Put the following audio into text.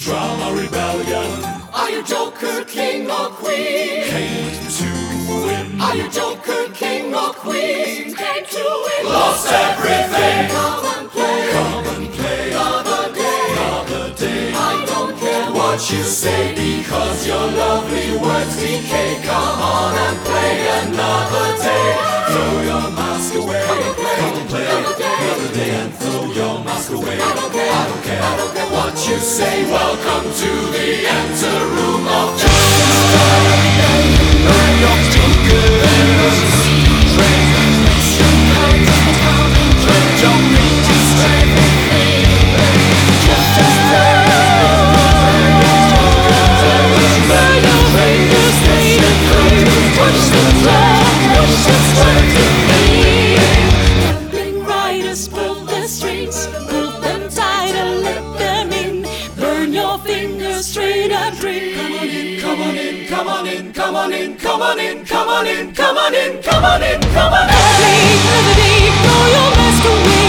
Drama rebellion. Are you Joker, king or queen? Came to win. Are you Joker, king or queen? Came to win. Lost everything. Come and play. Come and play Another day. another day. I don't care What you say, because your lovely words decay. Come on and play another day. Throw your mask away. Come and play another day and throw your mask away. I don't care what you say. Welcome to the enter room of straight and free. Come on in, come on in, come on in, come on in, come on in, come on in, come on in, come on in, come on in. Play another day, throw your mask away.